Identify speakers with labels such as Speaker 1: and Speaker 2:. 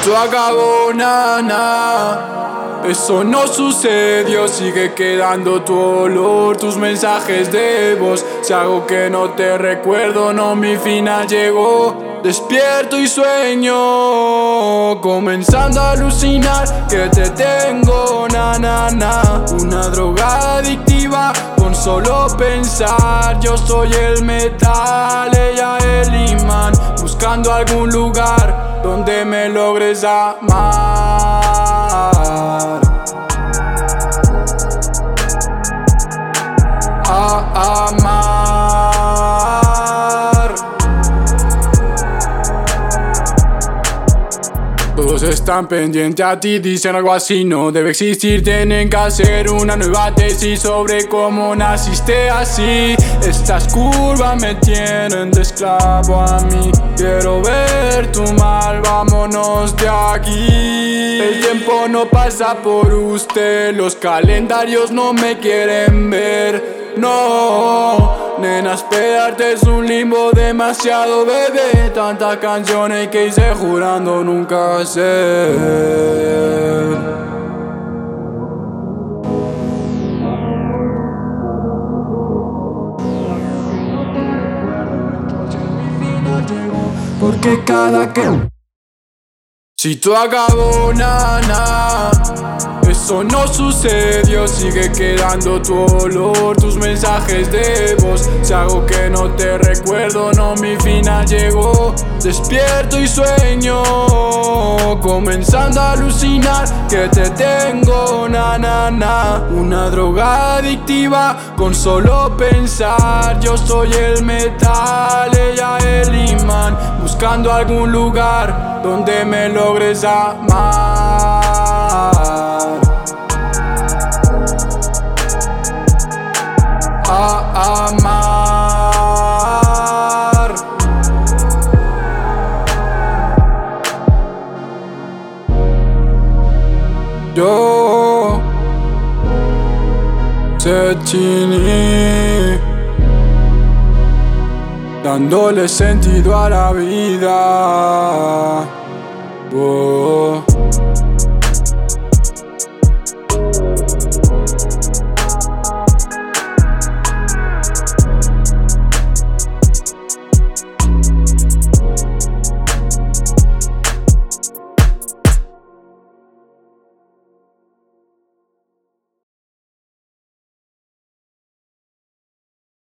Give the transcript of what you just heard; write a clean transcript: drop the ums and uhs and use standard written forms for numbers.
Speaker 1: todo acabó, nana, eso no sucedió. Sigue quedando tu olor, tus mensajes de voz. Si hago que no te recuerdo, no, mi final llegó. Despierto y sueño, comenzando a alucinar que te tengo, na. Una droga adictiva con solo pensar. Yo soy el metal, ella el imán. Buscando algún lugar donde me logres amar. Amar. Todos están pendientes a ti, dicen algo así no debe existir. Tienen que hacer una nueva tesis sobre cómo naciste así. Estas curvas me tienen de esclavo a mí. Quiero ver tu mal, vámonos de aquí. El tiempo no pasa por usted, los calendarios no me quieren ver. No, nena, esperarte es un limbo demasiado, bebé. Tantas canciones que hice jurando nunca hacer. Porque cada que si todo acabó, nana, eso no sucedió. Sigue quedando tu olor, tus mensajes de voz. Si hago que no te recuerdo, no, mi final llegó. Despierto y sueño, comenzando a alucinar que te tengo, na. Una droga adictiva con solo pensar. Yo soy el metal, ella el imán. Buscando algún lugar donde me logres amar. Amar. Yo Setini, dándole sentido a la vida. Oh.